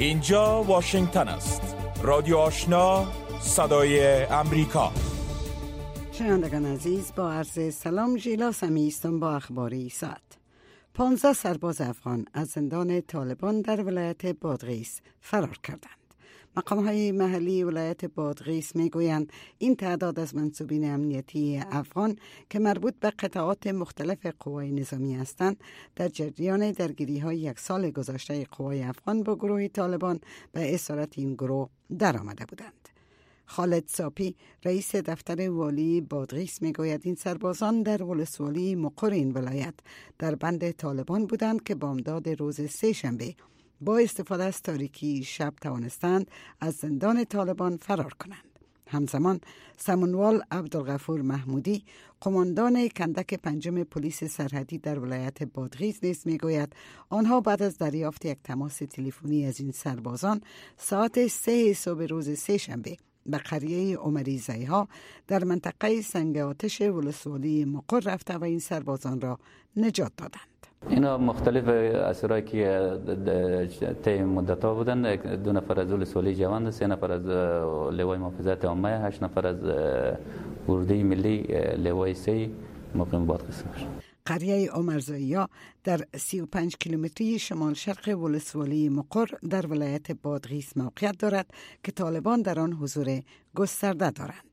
اینجا واشنگتن است. رادیو آشنا، صدای امریکا. شنوندگان عزیز، با عرض سلام، ژیلا سمی هستم با اخباری ساعت. 15 سرباز افغان از زندان طالبان در ولایت بادغیس فرار کردند. مقام‌های محلی ولایت بادغیس میگویند این تعداد از منصوبین امنیتی افغان که مربوط به قطعات مختلف قوای نظامی هستند در جریان درگیری‌های یک سال گذشته قوای افغان با گروه طالبان به اسارت این گروه در آمده بودند. خالد صاپی رئیس دفتر والی بادغیس میگوید این سربازان در ولسوالی مقر این ولایت در بند طالبان بودند که بامداد روز سه شنبه با استفاده از تاریکی شب توانستند از زندان طالبان فرار کنند. همزمان سمونوال عبدالغفور محمودی قماندان کندک پنجم پلیس سرحدی در ولایت بادغیس نیز میگوید آنها بعد از دریافت یک تماس تلفنی از این سربازان ساعت 3 صبح روز سه شنبه به قریه عمری زیها در منطقه سنگ آتش ولسوالی مقر رفته و این سربازان را نجات دادند. اینا مختلف اسیرایی که طی مدت‌ها بودن، 2 نفر از ولسوالی جوان، 3 نفر از لوای محافظت عامه، 8 نفر از اردوی ملی لوای 3 مقیم بادغیس. قریه عمرزایا در 35 کیلومتری شمال شرق ولسوالی مقر در ولایت بادغیس موقعیت دارد که طالبان در آن حضور گسترده دارند.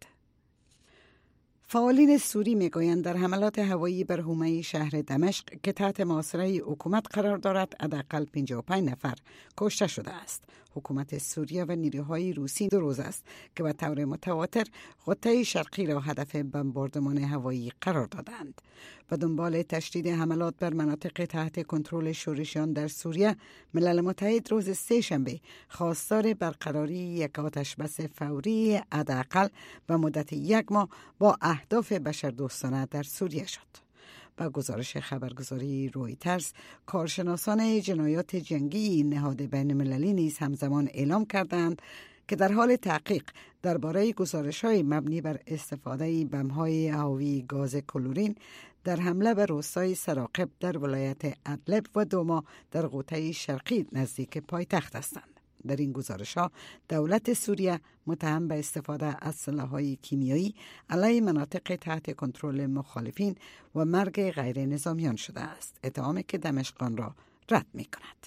فعالین سوری میگویند در حملات هوایی بر حومه شهر دمشق که تحت محاصره حکومت قرار دارد حداقل 55 نفر کشته شده است. حکومت سوریه و نیروهای روسی 2 روز است که به طور متواتر خطه شرقی را هدف بمباردمان هوایی قرار دادند. و دنبال تشدید حملات بر مناطق تحت کنترل شورشیان در سوریه، ملل متحد روز سه شنبه خواستار برقراری یک آتشبس فوری حداقل به مدت 1 ماه با اهداف بشردوستانه در سوریه شد. با گزارش خبرگزاری رویترز، کارشناسان جنایات جنگی نهاد بین المللی نیز همزمان اعلام کردند که در حال تحقیق درباره گزارش‌های مبنی بر استفاده بم‌های حاوی گاز کلورین در حمله به روستای سراقب در ولایت ادلب و دوما در غوطه شرقی نزدیک پایتخت هستند. در این گزارش‌ها دولت سوریه متهم به استفاده از سلاح‌های کیمیایی علیه مناطق تحت کنترل مخالفین و مرگ غیر نظامیان شده است، اتهامی که دمشق را رد می‌کند.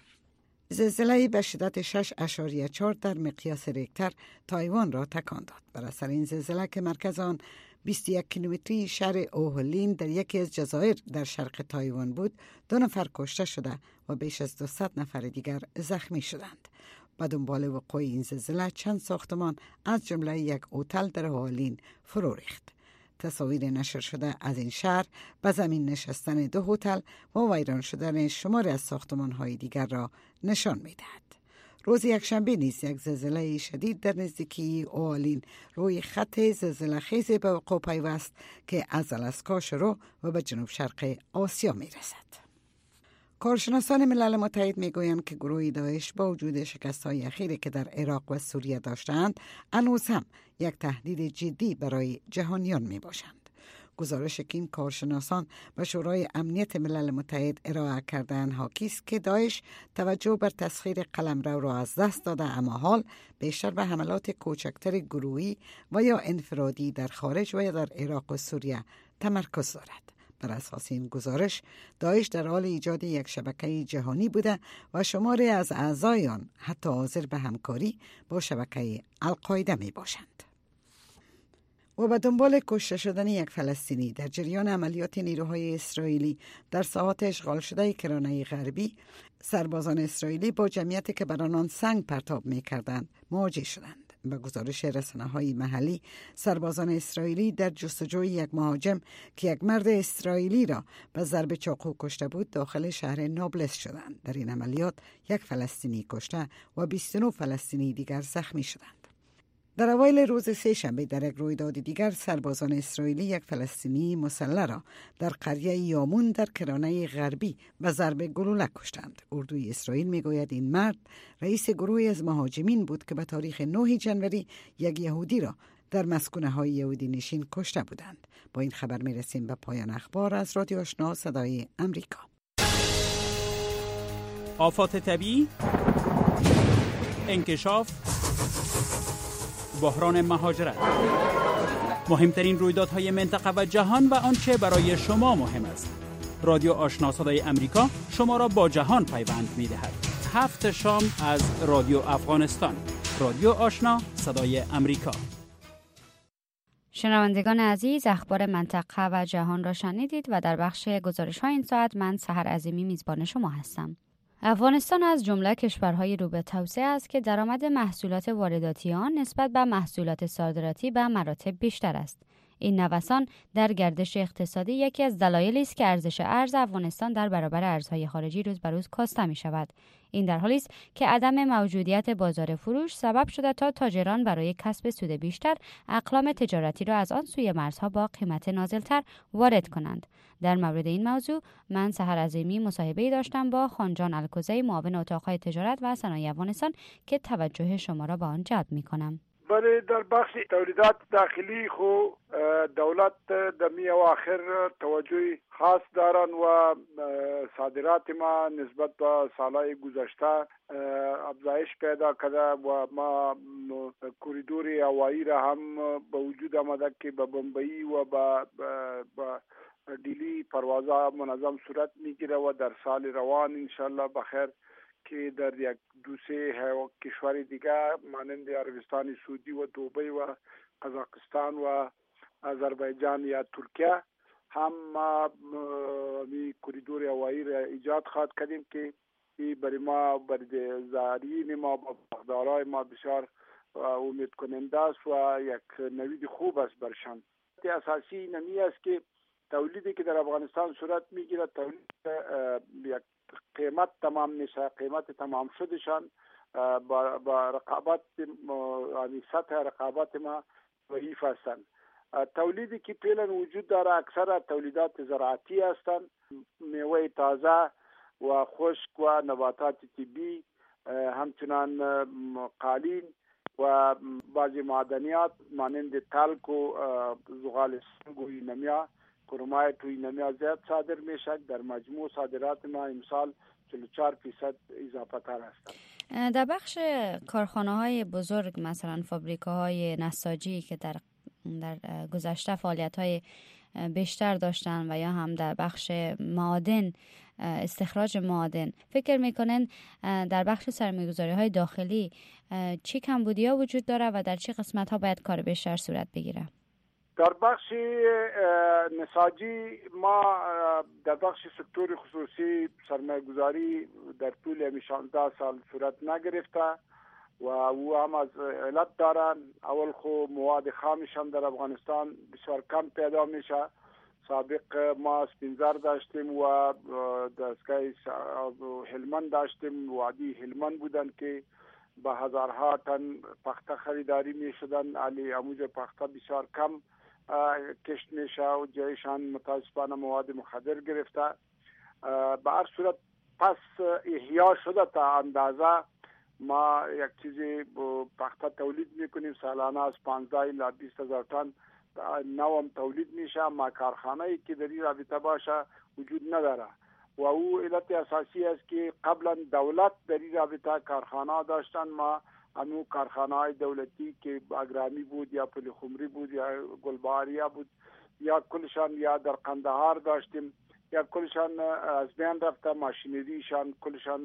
زلزله به شدت 6.4 در مقیاس ریکتر تایوان را تکان داد. بر اثر این زلزله که مرکز آن 21 کیلومتری شهر اوهلین در یکی از جزایر در شرق تایوان بود، 2 نفر کشته شده و بیش از 200 نفر دیگر زخمی شدند. با دنبال وقوع این زلزله چند ساختمان از جمله یک هتل در اوهلین فرو ریخت. تصاویر نشر شده از این شهر به زمین نشستن 2 هتل و ویران شدن شماری از ساختمان‌های دیگر را نشان می‌دهد. روز یکشنبه نیز یک زلزله شدید در نزدیکی اوهلین روی خط زلزله خیز به وقوع پیوست که از آلاسکا شروع و به جنوب شرق آسیا می‌رسد. کارشناسان ملل متحد میگویند که گروه داعش با وجود شکست‌های اخیری که در عراق و سوریه داشتند، هنوز هم یک تهدید جدی برای جهانیان میباشند. گزارش که این کارشناسان به شورای امنیت ملل متحد ارائه کردند حاکی است که داعش توجه بر تسخیر قلمرو را از دست داده، اما حال بیشتر به حملات کوچکتر گروهی و یا انفرادی در خارج و یا در عراق و سوریه تمرکز دارد. بر اساس این گزارش، داعش در حال ایجاد یک شبکه جهانی بوده و شماری از اعضای آن حتی حاضر به همکاری با شبکه القاعده می باشند. و به دنبال کشته شدن یک فلسطینی در جریان عملیات نیروهای اسرائیلی در ساحات اشغال شده کرانه غربی، سربازان اسرائیلی با جمعیتی که بر آنان سنگ پرتاب می کردند مواجه شدند. به گزارش رسانه‌های محلی، سربازان اسرائیلی در جستجوی یک مهاجم که یک مرد اسرائیلی را به ضرب چاقو کشته بود داخل شهر نابلس شدند. در این عملیات یک فلسطینی کشته و 29 فلسطینی دیگر زخمی شدند. در اوایل روز سه شنبه در یک رویداد دیگر، سربازان اسرائیلی یک فلسطینی مسلح را در قریه یامون در کرانه غربی به ضرب گلوله کشتند. اردوی اسرائیل میگوید این مرد رئیس گروهی از مهاجمین بود که به تاریخ 9 جنوری یک یهودی را در مسکونه‌های یهودی نشین کشته بودند. با این خبر میرسیم به پایان اخبار از رادیو آشنا صدای امریکا. آفات طبیعی، انکشاف، بحران مهاجرت، مهمترین رویدادهای منطقه و جهان و آنچه برای شما مهم است. رادیو آشنا صدای امریکا شما را با جهان پیوند می‌دهد. 7 شام از رادیو افغانستان. رادیو آشنا صدای امریکا. شنوندگان عزیز، اخبار منطقه و جهان را شنیدید و در بخش گزارش‌های این ساعت من سحر عظیمی میزبان شما هستم. افغانستان از جمله کشورهای رو به توسعه است که درآمد محصولات وارداتی آن نسبت به محصولات صادراتی به مراتب بیشتر است. این نوسان در گردش اقتصادی یکی از دلایلی است که ارزش ارز افغانستان در برابر ارزهای خارجی روز به روز کاسته می شود. این در حالی است که عدم موجودیت بازار فروش سبب شده تا تاجران برای کسب سود بیشتر اقلام تجارتی را از آن سوی مرزها با قیمت نازلتر وارد کنند. در مورد این موضوع من سحر عظیمی مصاحبه‌ای داشتم با خانجان الکوزی، معاون اتاق‌های تجارت و صنایع افغانستان که توجه شما را به آن جلب می‌کنم. برای در بخش تولیدات داخلی خو دولت در اواخر توجه خاص دارن و صادرات ما نسبت به سالهای گذشته افزایش پیدا کرده و ما کوریدور هوایی را هم به وجود آمده که به بمبئی و به دیلی پروازها منظم صورت میگیره و در سال روان انشالله بخیر که در یک دو سه کشور دیگه مانند عربستان سعودی و دبی و قزاقستان و آذربایجان یا ترکیه هم می کوریدور هوایی را ایجاد خواهد کردیم که این برای ما برای زائرین ما و باغدارای ما بسیار امید کننده است و یک نوید خوب است برشان. اساسی نمی است که تولیدی که در افغانستان صورت میگیره تولید یک قیمت تمام میشه، قیمت تمام شدشان با رقابت یعنی سطح رقابت ما ضعیف هستند. تولیدی که فعلا وجود داره اکثر تولیدات زراعتی هستند، میوه تازه و خشک و نباتات طبی، همچنان قالین و بعضی معدنیات مانند تلک و زغال سنگ و اینمیا کرومایت و اینمیا زیاد صادر میشه. در مجموع صادرات ما امسال 44% اضافه تر هستند. در بخش کارخانه‌های بزرگ مثلا فابریکاهای نساجی که در گذشته فعالیت‌های بیشتر داشتن و یا هم در بخش معادن استخراج معادن، فکر میکنن در بخش سرمایه‌گذاری‌های داخلی چی کمبودی‌ها وجود داره و در چه قسمت‌ها باید کار بیشتر صورت بگیره؟ در بخش نساجی ما در بخش سکتور خصوصی سرمایه‌گذاری در طول 16 سال صورت نگرفته و او هم از علت دارن. اول خو مواد خامش هم در افغانستان بسیار کم پیدا میشه. سابق ما سپینزر داشتیم و دستگاه هلمند داشتیم، وادی هلمند بودن که با هزارها تن پخته خریداری میشدن، علی اموج پخته بسیار کم کشت میشه و جایشان متاسفانه مواد مخدر گرفته. به هر صورت پس احیا شده تا اندازه ما یک چیزی پخته تولید میکنیم، سالانه از 15 الی 20 هزار تن نوام تولید میشه، اما کارخانه‌ای که در این رابطه باشه وجود نداره و او علت اساسی است که قبلا دولت در این رابطه کارخانه داشتن. ما همون کارخانه‌های دولتی که اگرامی بود یا پلخمری بود یا گلبهاریا بود یا کلشان یا در قندهار داشتیم یا کلشان از بین رفته، ماشینریشان کلشان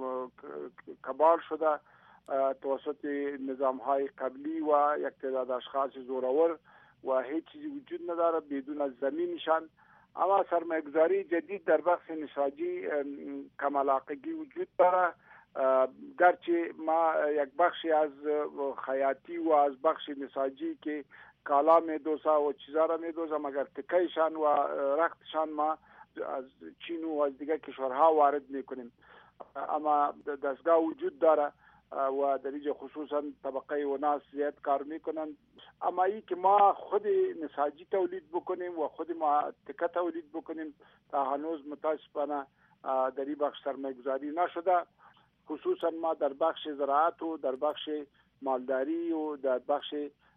کبار شده توسط نظام‌های قبلی و یک تعداد اشخاص زورآور و هیچ چیزی وجود نداره بدون از زمینشان. اما سرمایه‌گذاری جدید در بخش نساجی کم علاقگی وجود داره، گرچه ما یک بخشی از خیاطی و از بخش نساجی که کالا میدوزه و چیزا را میدوزه مگر تکیشان و رختشان ما از چین و از دیگر کشورها وارد میکنیم. اما دستگاه وجود داره و در اینجا خصوصا طبقه و ناس زیاد کار میکنن. اما ای که ما خود نساجی تولید بکنیم و خود ما تکه تولید بکنیم تا هنوز متاسفانه در این بخش سرمایه‌گذاری نشده. خصوصا ما در بخش زراعت و در بخش مالداری و در بخش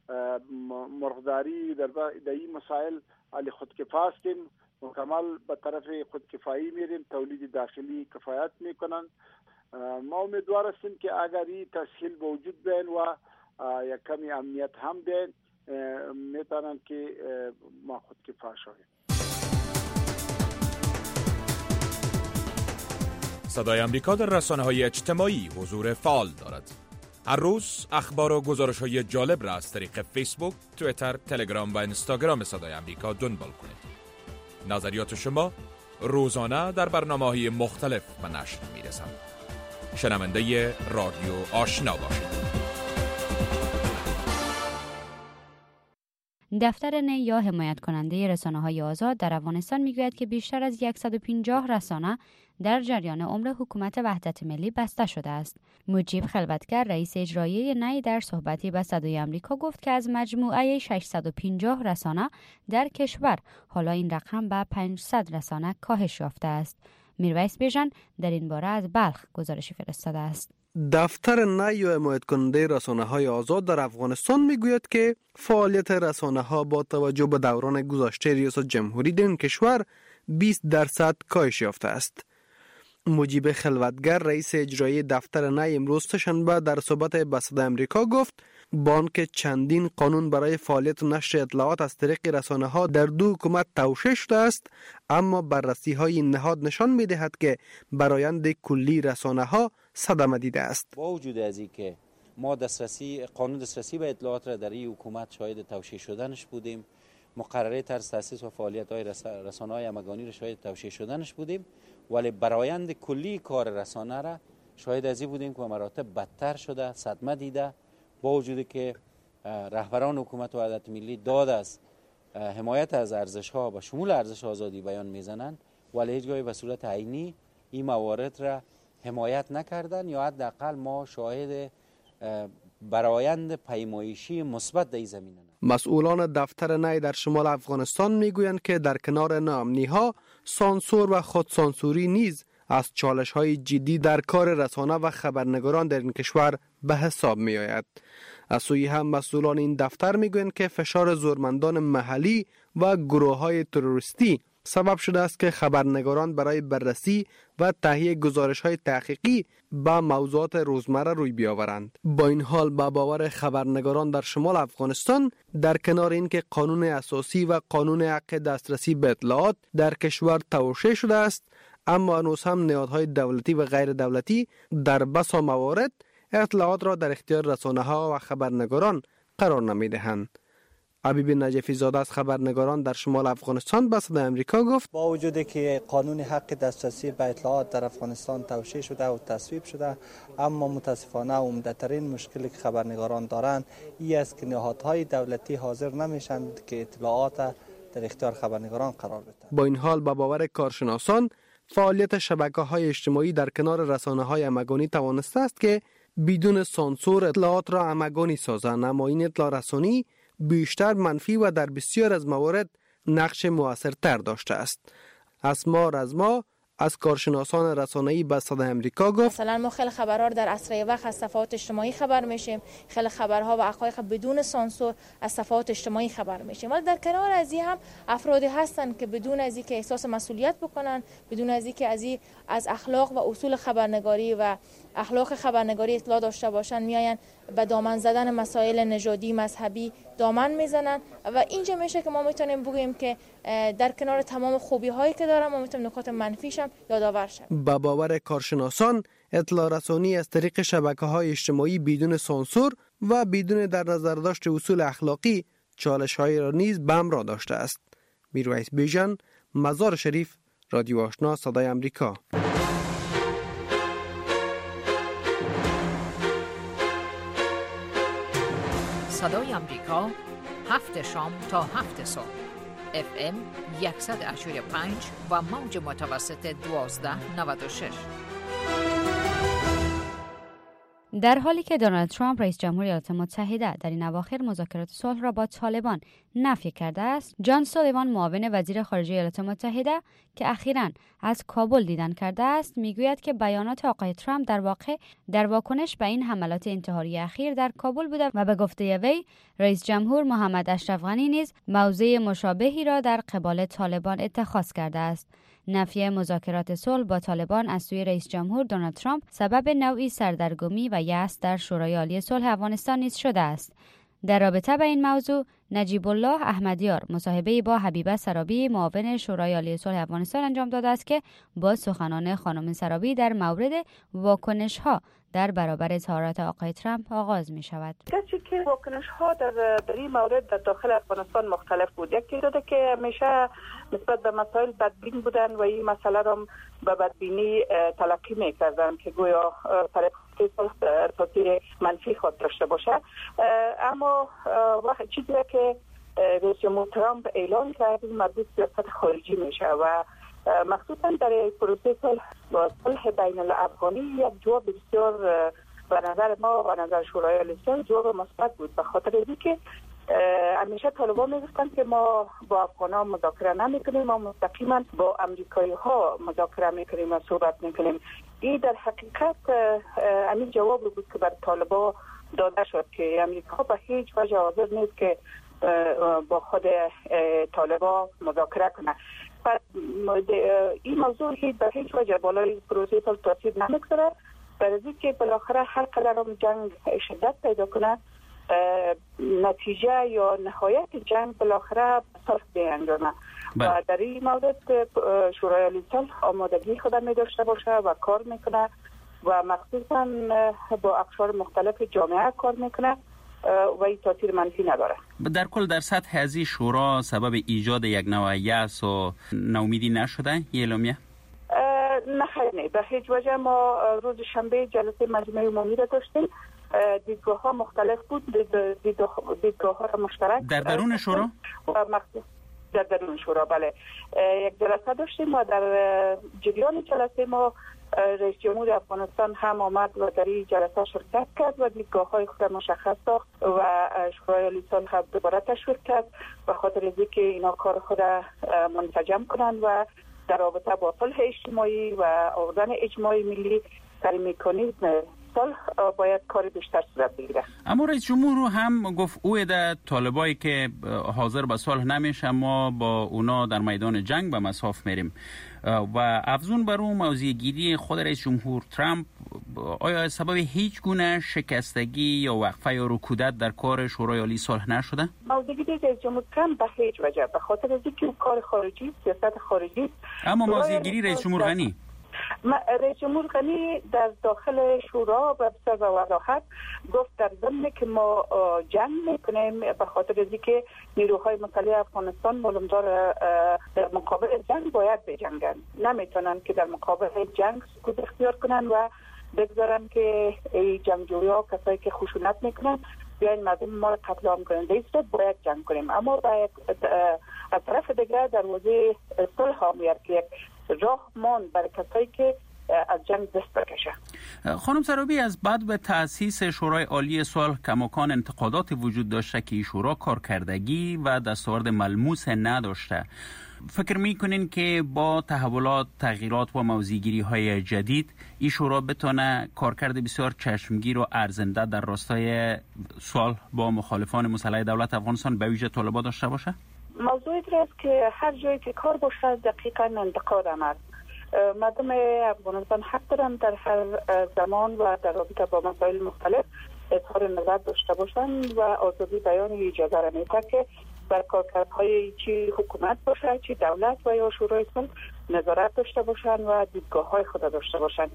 مرغداری در این مسائل علی خودکفا هستیم، مکمل به طرف خودکفایی میریم، تولید داخلی کفایت میکنن. ما امیدوار هستیم که اگر این تسهیل وجود بین و یک کمی امنیت هم بین میتونن که ما خود کفایه شویم. صدای آمریکا در رسانه‌های اجتماعی حضور فعال دارد. هر روز اخبار و گزارش‌های جالب را از طریق فیسبوک، توییتر، تلگرام و اینستاگرام صدای آمریکا دنبال کنید. نظریات شما روزانه در برنامه‌های مختلف به نشر می‌رسند. شنونده رادیو آشنا باشید. دفتر نی یا حمایت کننده رسانه‌های آزاد در افغانستان میگوید که بیشتر از 150 رسانه در جریان عمر حکومت وحدت ملی بسته شده است. مجیب خلوتگر رئیس اجرایی نی در صحبتی با صدای آمریکا گفت که از مجموعه 650 رسانه در کشور حالا این رقم به 500 رسانه کاهش یافته است. میرویس بیژن در این باره از بلخ گزارشی فرستاده است. دفتر نی یا حمایت کننده رسانه‌های آزاد در افغانستان میگوید که فعالیت رسانه‌ها با توجه به دوران گذشته ریاست جمهوری در این کشور 20% کاهش یافته است. مجیب خلوتگر رئیس اجرایی دفتر نی امروز سه‌شنبه در صحبت با صدای آمریکا گفت با آنکه چندین قانون برای فعالیت نشر اطلاعات از طریق رسانه‌ها در دو حکومت توشیح شده است، اما بررسی‌های این نهاد نشان می‌دهد که برآیند کلی رسانه‌ها صدمه دیده است. با وجود از اینکه ما قانون دسترسی به اطلاعات را در این حکومت شاهد توشیح شدنش بودیم، مقرره طرز تأسیس و فعالیت‌های رسانه‌های همگانی را شاهد توشیح شدنش بودیم، ولی برآیند کلی کار رسانه را شاهد از این بودیم که به مراتب بدتر شده، صدمه دیده. با وجودی که رهبران حکومت وحدت ملی داد از حمایت از ارزش‌ها و شمول ارزش آزادی بیان میزنند، ولی هیچگاهی به صورت عینی این موارد را حمایت نکردند یا حداقل ما شاهد برآیند پیمایشی مثبت در این زمینه. مسئولان دفتر نی در شمال افغانستان میگویند که در کنار ناامنی‌ها، سانسور و خودسانسوری نیز از چالش‌های جدی در کار رسانه و خبرنگاران در این کشور به حساب می‌آید. از سوی هم مسئولان این دفتر میگویند که فشار زورمندان محلی و گروه‌های تروریستی سبب شده است که خبرنگاران برای بررسی و تهیه گزارش‌های تحقیقی با موضوعات روزمره روی بیاورند. با این حال با باور خبرنگاران در شمال افغانستان، در کنار اینکه قانون اساسی و قانون حق دسترسی به اطلاعات در کشور توشیح شده است، اما هنوز هم نهادهای دولتی و غیر دولتی در بسا موارد اطلاعات را در اختیار رسانه‌ها و خبرنگاران قرار نمی‌دهند. حبیب نجفی زاده از خبرنگاران در شمال افغانستان به صدای آمریکا گفت با وجودی که قانون حق دسترسی به اطلاعات در افغانستان توشیح شده و تصویب شده، اما متاسفانه عمده‌ترین مشکلی که خبرنگاران دارند این است که نهادهای دولتی حاضر نمیشند که اطلاعات در اختیار خبرنگاران قرار بدهند. با این حال با باور کارشناسان، فعالیت شبکه‌های اجتماعی در کنار رسانه‌های همگانی توانسته است که بدون سانسور اطلاعات را همگانی سازند، اما این اطلاع رسانی بیشتر منفی و در بسیار از موارد نقش مؤثرتر داشته است. اسما رزما از کارشناسان رسانه‌ای به صدای آمریکا گفت مثلا ما خیلی خبرها در اسرع وقت از صفحات اجتماعی خبر میشیم، خیلی خبرها و حقایق بدون سانسور از صفحات اجتماعی خبر میشیم، ولی در کنار از این هم افرادی هستند که بدون از اینکه احساس مسئولیت بکنن، بدون از اینکه از اخلاق و اصول خبرنگاری و اخلاق خبرنگاری اطلاع داشته باشن، میاین به دامن زدن مسائل نژادی مذهبی دامن میزنن و اینجا میشه که ما میتونیم بگیم که در کنار تمام خوبی هایی که دارم ما میتونیم نکات منفیش هم یادآور شیم. با باور کارشناسان، اطلاع رسانی از طریق شبکه‌های اجتماعی بدون سانسور و بدون در نظر داشت اصول اخلاقی چالش‌هایی را نیز به همراه داشته است. میرویس بیژن، مزار شریف، رادیو آشنا، صدای آمریکا. صدای آمریکا 7 شام تا 7 صبح FM 100.5 و موج متوسط 1296. در حالی که دونالد ترامپ رئیس جمهور ایالات متحده در این اواخر مذاکرات صلح را با طالبان نفی کرده است، جان سولیوان معاون وزیر خارجه ایالات متحده که اخیراً از کابل دیدن کرده است، میگوید که بیانات آقای ترامپ در واقع در واکنش به این حملات انتحاری اخیر در کابل بوده و به گفته وی رئیس جمهور محمد اشرف غنی نیز موضع مشابهی را در قبال طالبان اتخاذ کرده است. نفی مذاکرات صلح با طالبان از سوی رئیس جمهور دونالد ترامپ سبب نوعی سردرگمی و یأس در شورای عالی صلح افغانستان نیز شده است. در رابطه با این موضوع نجیب الله احمدیار مصاحبه‌ای با حبیبه سرابی معاون شورای عالی صلح افغانستان انجام داده است که با سخنان خانم سرابی در مورد واکنش‌ها در برابر اظهارات آقای ترامپ آغاز می شود. گرچه که واکنش ها در این مورد در داخل افغانستان مختلف بود. یکی داده که همیشه نسبت به مسائل بدبین بودن و این مسئله را به بدبینی تلقی می کردن که گویا تاثیر منفی خود داشته باشه. اما وقت چیزی که رئیس جمهور ترامپ اعلان کرد مربوط به سیاست خارجی میشه و مخصوصا در پروسه صلح بین الافغانی یک جواب بسیار به نظر ما و نظر شورای عالی صلح جواب مثبت بود، به خاطر اینکه همیشه طالبان میگفتن که ما با افغان‌ها مذاکره نمیکنیم، ما مستقیما با امریکایی‌ها مذاکره میکنیم و صحبت میکنیم. این در حقیقت همین جواب بود که بر طالبان داده شد که امریکا به هیچ وجه حاضر نیست که با خود طالبان مذاکره کنه. این موضوع به هیچ وجه بالای پروسه صلح تاثیر نمیگذاره، برای اینکه بالاخره هر قدر هم جنگ شدت پیدا کنه نتیجه یا نهایت جنگ بالاخره صلح بیانجامه و در این مورد شورای عالی صلح آمادگی خود می داشته باشه و کار میکنه و مخصوصا با اقشار مختلف جامعه کار میکنه و این تاثیر منفی نداره. در کل در سطح هذه شورا سبب ایجاد یک نوع یأس و ناامیدی نشده یه اعلامیه؟ نه به هیچ وجه. ما روز شنبه جلسه مجمع عمومی را داشتیم، دیدگاه ها مختلف بود، دیدگاه ها مشترک در درون شورا؟ در درون شورا بله. یک جلسه داشتیم و در جریان جلسه ما رئیس جمهور افغانستان هم آمد و در این جلسه شرکت کرد و دیدگاه های خود مشخص ساخت و شورای عالی صلح هم دوباره تشویق کرد و خاطر از اینکه اینا کار خود منسجم کنند و در رابطه با صلح اجتماعی و آوردن اجماع ملی در مکانیزم صلح باید کار بیشتر صورت بگیره. اما رئیس جمهور هم گفت اویده طالبایی که حاضر به صلح نمیشه ما با اونا در میدان جنگ به مصاف میریم و افزون بر اون موضوعگیری خود رئیس جمهور ترامپ آیا سبب هیچ گونه شکستگی یا وقفه یا رکودت در کار شورای عالی صلح نشده؟ موضوعگیری رئیس جمهور ترامپ به هیچ وجه، به خاطر اینکه کار خارجی سیاست خارجی. اما موضوعگیری رئیس جمهور غنی رئیس جمهور غنی در داخل شورا به بسیار وضاحت گفت در ضمن که ما جنگ میکنیم به خاطر اینکه نیروهای مسلح افغانستان معلومدار در مقابل جنگ باید بجنگن، نمیتونن که در مقابل جنگ سکوت اختیار کنن و بگذارن که جنگجویان کسایی که خشونت میکنن بیاین مردم ما رو قتل عام کنن. در این صورت باید جنگ کنیم، اما باید از طرف دیگر دروازه صلح ها میاد که یک راه مان برای کسایی که از جنگ دست بکشه. خانم سرابی، از بعد به تأسیس شورای عالی صلح کماکان انتقادات وجود داشته که این شورا کارکردگی و دستاورد ملموس نداشته. فکر میکنین که با تحولات، تغییرات و موضوعگیری های جدید این شورا بتونه کارکرد بسیار چشمگیر و ارزنده در راستای صلح با مخالفان مسلح دولت افغانستان به ویژه طالبان داشته باشه؟ موضوعی است که هر جایی که کار باشه دقیقاً انتقاد آمد. مردم افغانستان حق دارن در هر زمان و در رابطه با مسائل مختلف اظهار نظر داشته باشند و آزادی بیان اجازه را میده که بر کارکردهای چی حکومت باشه چی دولت و یا شورای صلح نظارت داشته باشند و دیدگاه های خود داشته باشند.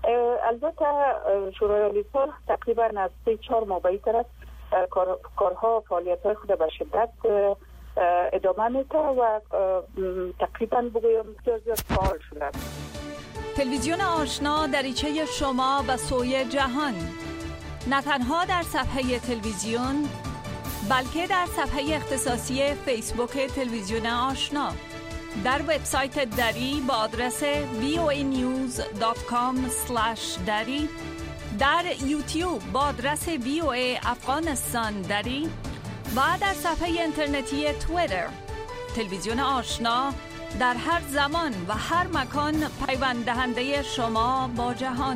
البته شورای عالی صلح تقریبا از 3-4 ماه بعد کارها و فعالیت‌های خود به شدت ادامه میده و تقریبا بگویم زیاد فعال شده. تلویزیون آشنا دریچه شما و سوی جهان، نه تنها در صفحه تلویزیون بلکه در صفحه اختصاصی فیسبوک تلویزیون آشنا، در وبسایت دری با آدرس voanews.com/dari، در یوتیوب با آدرس VOA افغانستان دری و در صفحه اینترنتی توییتر. تلویزیون آشنا در هر زمان و هر مکان پیوند دهنده شما با جهان.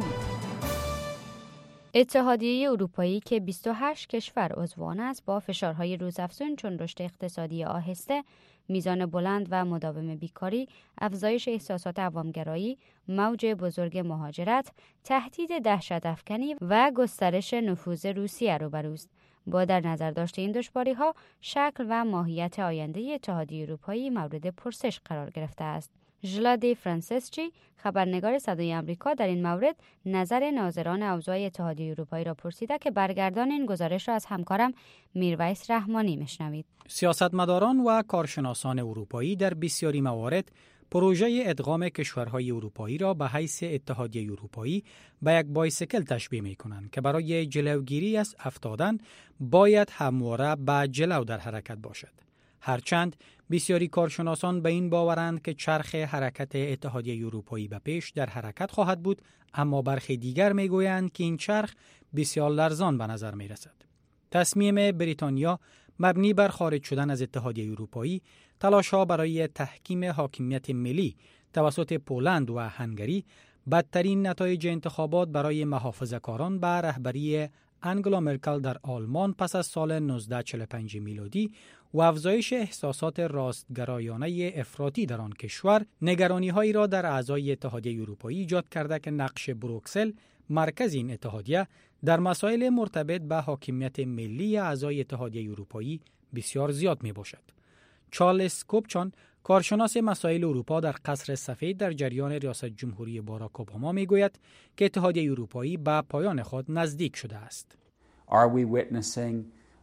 اتحادیه اروپایی که 28 کشور عضو آن است با فشارهای روزافزون چون رشد اقتصادی آهسته، میزان بلند و مداوم بیکاری، افزایش احساسات عوامگرایی، موج بزرگ مهاجرت، تهدید دهشت‌افکنی و گسترش نفوذ روسیه روبروست. با در نظر داشت این دشواری‌ها، شکل و ماهیت آینده اتحادیه اروپایی مورد پرسش قرار گرفته است. ژلا دی فرانسسچی، خبرنگار صدای آمریکا، در این مورد نظر ناظران اوضاع اتحادیه اروپایی را پرسیده که برگردان این گزارش را از همکارم میرویس رحمانی میشنوید. سیاستمداران و کارشناسان اروپایی در بسیاری موارد پروژه ادغام کشورهای اروپایی را به حیث اتحادیه اروپایی به یک بایسیکل تشبیه می‌کنند که برای جلوگیری از افتادن باید همواره به جلو در حرکت باشد. هرچند بسیاری کارشناسان به این باورند که چرخ حرکت اتحادیه اروپایی به پیش در حرکت خواهد بود، اما برخی دیگر میگویند که این چرخ بسیار لرزان به نظر میرسد. تصمیم بریتانیا مبنی بر خارج شدن از اتحادیه اروپایی، تلاش‌ها برای تحکیم حاکمیت ملی توسط پولند و هنگری، بدترین نتایج انتخابات برای محافظه‌کاران به رهبری انگلا مرکل در آلمان پس از سال 1945 میلادی و افزایش احساسات راستگرایانه افراطی در آن کشور، نگرانی‌هایی را در اعضای اتحادیه اروپایی ایجاد کرده که نقش بروکسل، مرکز این اتحادیه، در مسائل مرتبط به حاکمیت ملی اعضای اتحادیه اروپایی بسیار زیاد میباشد. چارلز کوپچان، کارشناس مسائل اروپا در قصر سفید در جریان ریاست جمهوری باراک اوباما میگوید که اتحادیه اروپایی به پایان خود نزدیک شده است. Are we witnessing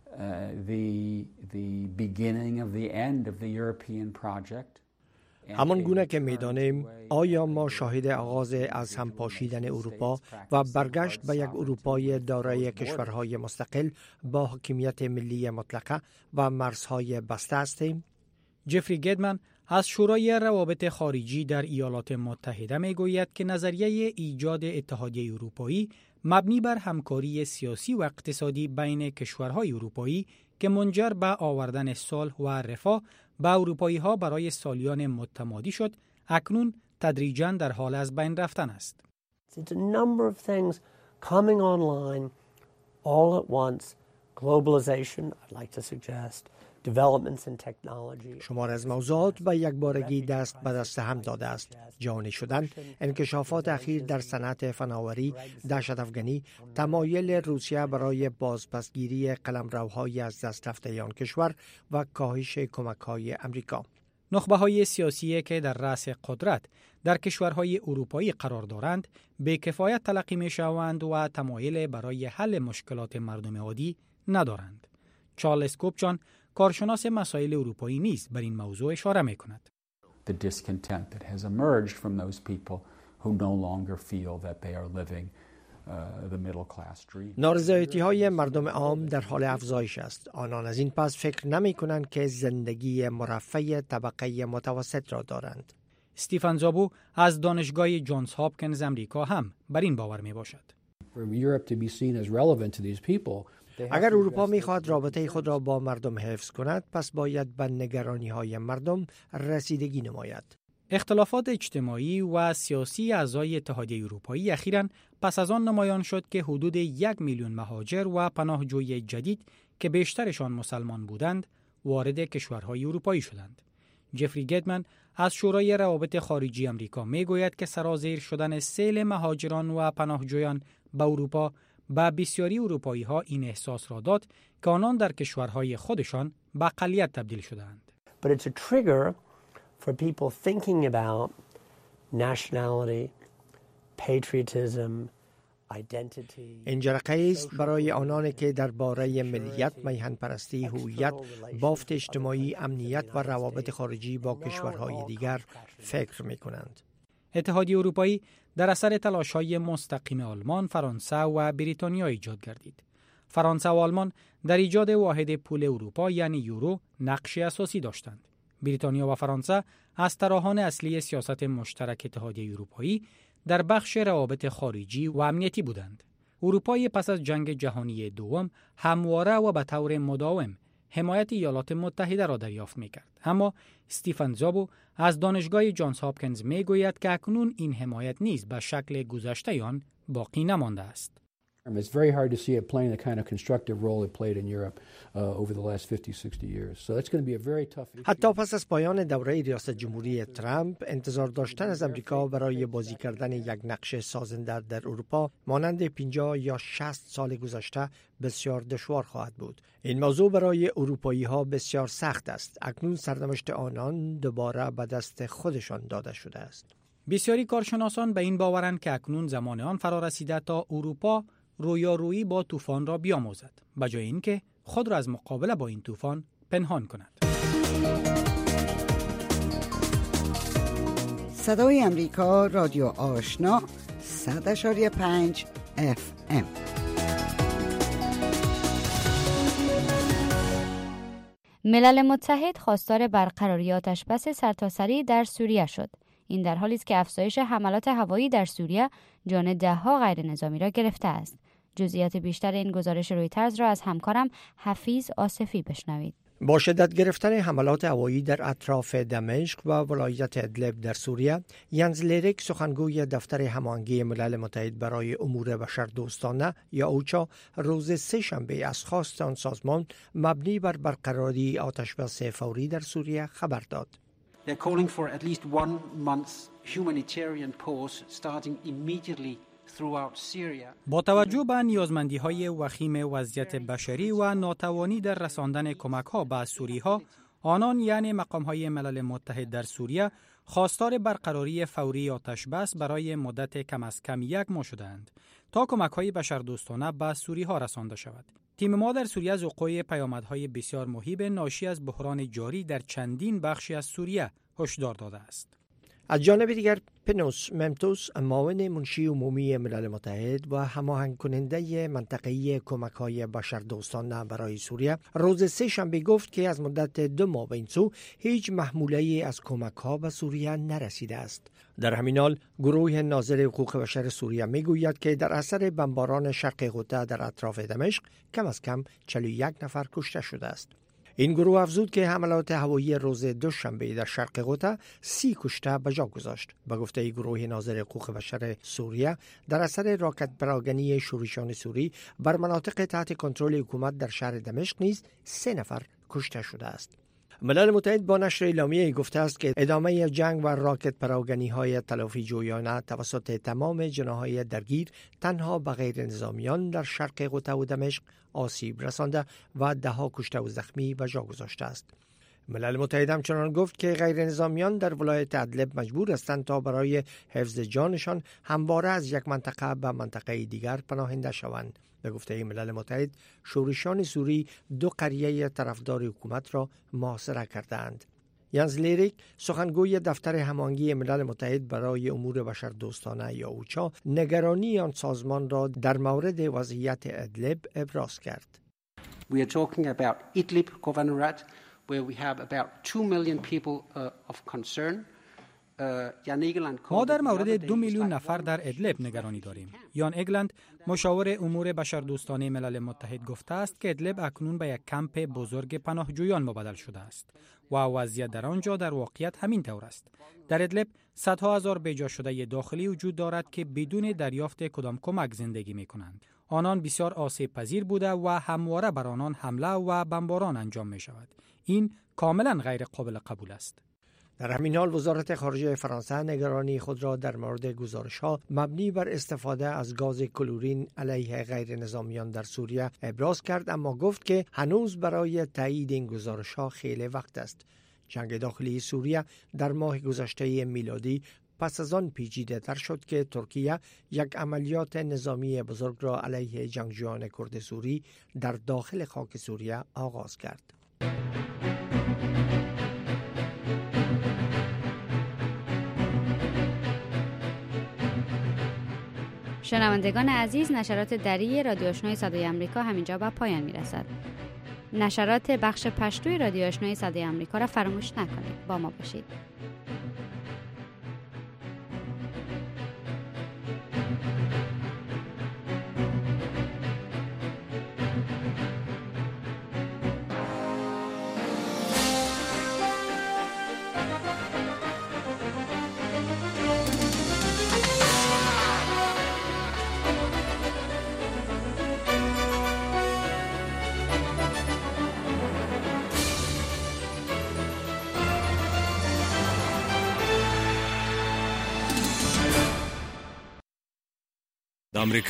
the beginning of the end of the European project? همان گونه که می‌دانیم، آیا ما شاهد آغاز از هم پاشیدن اروپا و برگشت به یک اروپای دارای کشورهای مستقل با حاکمیت ملی مطلقه و مرزهای بسته هستیم؟ جفری گیدمن از شورای روابط خارجی در ایالات متحده میگوید که نظریه ایجاد اتحادیه اروپایی مبنی بر همکاری سیاسی و اقتصادی بین کشورهای اروپایی که منجر به آوردن صلح و رفاه به اروپایی‌ها برای سالیان متمادی شد، اکنون تدریجاً در حال از بین رفتن است. It's a number of things coming online all at once. Globalization, I'd like to suggest, developments in technology. شمار از موضوعات به یک بارگی دست به دست هم داده است. جهانی شدن، انکشافات اخیر در صنعت فناوری، دهشت‌افکنی، تمایل روسیه برای بازپسگیری قلمروهای از دست رفته آن کشور و کاهش کمک‌های امریکا. نخبه‌های سیاسی که در رأس قدرت در کشورهای اروپایی قرار دارند، به کفایت تلقی می‌شوند و تمایل برای حل مشکلات مردم عادی ندارند. چارلز کوپچان، کارشناس مسائل اروپایی نیز بر این موضوع اشاره می‌کند. The discontent that has emerged from those people who no longer feel that they are living the middle class dream. نارضایتی‌های مردم عام در حال افزایش است. آنان از این پس فکر نمی‌کنند که زندگی مرفه طبقه متوسط را دارند. استیفن زابو از دانشگاه جانز هاپکینز امریکا هم بر این باور می‌باشد. اگر اروپا می‌خواهد رابطه خود را با مردم حفظ کند، پس باید به نگرانی‌های مردم رسیدگی نماید. اختلافات اجتماعی و سیاسی اعضای اتحادیه اروپایی اخیراً پس از آن نمایان شد که حدود 1 میلیون مهاجر و پناهجوی جدید که بیشترشان مسلمان بودند، وارد کشورهای اروپایی شدند. جفری گیدمن از شورای روابط خارجی امریکا میگوید که سرازیر شدن سیل مهاجران و پناهجویان به اروپا به بسیاری اروپایی‌ها این احساس را داد که آنان در کشورهای خودشان به اقلیت تبدیل شدند. But it's a trigger for people thinking about nationality, patriotism, identity. این جرقه است برای آنانی که درباره ملیت، میهن پرستی، هویت، بافت اجتماعی، امنیت و روابط خارجی با کشورهای دیگر فکر می‌کنند. اتحادیه اروپایی در اثر تلاش‌های مستقیم آلمان، فرانسه و بریتانیا ایجاد گردید. فرانسه و آلمان در ایجاد واحد پول اروپا یعنی یورو نقش اساسی داشتند. بریتانیا و فرانسه از طراحان اصلی سیاست مشترک اتحادیه اروپایی در بخش روابط خارجی و امنیتی بودند. اروپای پس از جنگ جهانی دوم همواره و به طور مداوم حمایت ایالات متحده را دریافت می‌کرد. اما استیفن زابو از دانشگاه جانز هاپکینز می‌گوید که اکنون این حمایت نیز به شکل گذشته آن باقی نمانده است. It's very hard to see it playing the kind of constructive role it played in Europe over the last 50-60 years. So that's going to be a very tough issue. حتی پس از پایان دوره ریاست جمهوری ترامپ، انتظار داشتن از امریکا برای بازی کردن یک نقش سازنده در اروپا مانند 50 یا 60 سال گذشته بسیار دشوار خواهد بود. این موضوع برای اروپایی ها بسیار سخت است. اکنون سرنوشت آنان دوباره به دست خودشان داده شده است. بسیاری کارشناسان به این باورند که اکنون زمان آن فرا رسیده تا اروپا رویارویی با طوفان را بیاموزد، به جای اینکه خود را از مقابله با این طوفان پنهان کند. صدای امریکا، رادیو آشنا، 100.5 FM. ملل متحد خواستار برقراری آتش‌بس سرتاسری در سوریه شد. این در حالی است که افزایش حملات هوایی در سوریه جان ده‌ها غیرنظامی را گرفته است. جزئیات بیشتر این گزارش رویترز را از همکارم حفیظ آصفی بشنوید. با شدت گرفتن حملات هوایی در اطراف دمشق و ولایت ادلب در سوریه، ینز لیریک سخنگوی دفتر هماهنگی ملل متحد برای امور بشردوستانه یا اوچا روز سه‌شنبه از خواست آن سازمان مبنی بر برقراری آتش‌بس فوری در سوریه خبر داد. They're calling for at least 1 month's humanitarian pause starting immediately throughout Syria. با توجه به نیازمندی‌های وخیم وضعیت بشری و ناتوانی در رساندن کمک‌ها به سوری‌ها، آنان یعنی مقام‌های ملل متحد در سوریه خواستار برقراری فوری آتش‌بس برای مدت کم از کم 1 ماه شدند تا کمک‌های بشردوستانه به سوری‌ها رسانده شود. تیم ما در سوریه از وقوع پیامدهای بسیار مهیب ناشی از بحران جاری در چندین بخشی از سوریه هشدار داده است. از جانب دیگر پنوس ممتوس، معاون منشی عمومی ملل متحد و هماهنگ کننده منطقه‌ای کمک‌های بشردوستانه برای سوریه، روز سه‌شنبه گفت که از مدت 2 ماه به این سو هیچ محموله‌ای از کمک‌ها به سوریه نرسیده است. در همین حال گروه ناظر حقوق بشر سوریه میگوید که در اثر بمباران شرق غوطه در اطراف دمشق کم از کم 41 نفر کشته شده است. این گروه افزود که حملات هوایی روز دوشنبه در شرق غوطه 30 کشته به جا گذاشت. به گفته گروه ناظر حقوق بشر سوریه، در اثر راکت پراگنی شورشیان سوری بر مناطق تحت کنترل حکومت در شهر دمشق نیز 3 نفر کشته شده است. ملل متحد با نشر اعلامیه‌ای گفته است که ادامه جنگ و راکت پراگنی‌های تلافی جویانه توسط تمام جناح‌های درگیر تنها به غیر نظامیان در شرق غوطه و دمشق آسیب رسانده و 10 کشته و زخمی به جا گذاشته است. ملل متحد همچنان گفت که غیر نظامیان در ولایت ادلب مجبور هستند تا برای حفظ جانشان همواره از یک منطقه به منطقه دیگر پناهنده شوند. به گفته ملل متحد، شورشیان سوری 2 قریه طرفدار حکومت را محاصره کردند. ینز لیریک، سخنگوی دفتر هماهنگی ملل متحد برای امور بشردوستانه یا اوچا، نگرانی آن سازمان را در مورد وضعیت ادلب ابراز کرد. We are talking about Idlib governorate where we have about 2 million people of concern. ما در مورد 2 میلیون نفر در ادلب نگرانی داریم. یان اگلند، مشاور امور بشردوستانه ملل متحد گفته است که ادلب اکنون به یک کمپ بزرگ پناهجویان مبدل شده است و وضعیت در آنجا در واقعیت همین طور است. در ادلب صدها هزار بیجا شده داخلی وجود دارد که بدون دریافت کدام کمک زندگی می کنند. آنان بسیار آسیب پذیر بوده و همواره بر آنان حمله و بمباران انجام می شود. این کاملا غیر قابل قبول است. در همین حال وزارت خارجه فرانسه نگرانی خود را در مورد گزارش‌ها مبنی بر استفاده از گاز کلورین علیه غیر نظامیان در سوریه ابراز کرد، اما گفت که هنوز برای تایید این گزارش‌ها خیلی وقت است. جنگ داخلی سوریه در ماه گذشته میلادی پس از آن پیچیده تر شد که ترکیه یک عملیات نظامی بزرگ را علیه جنگجویان کرد سوری در داخل خاک سوریه آغاز کرد. شنوندگان عزیز، نشرات دری رادیو آشنای صدای آمریکا همینجا به پایان میرسد. نشرات بخش پشتوی رادیو آشنای صدای آمریکا را فراموش نکنید. با ما باشید. آمریکا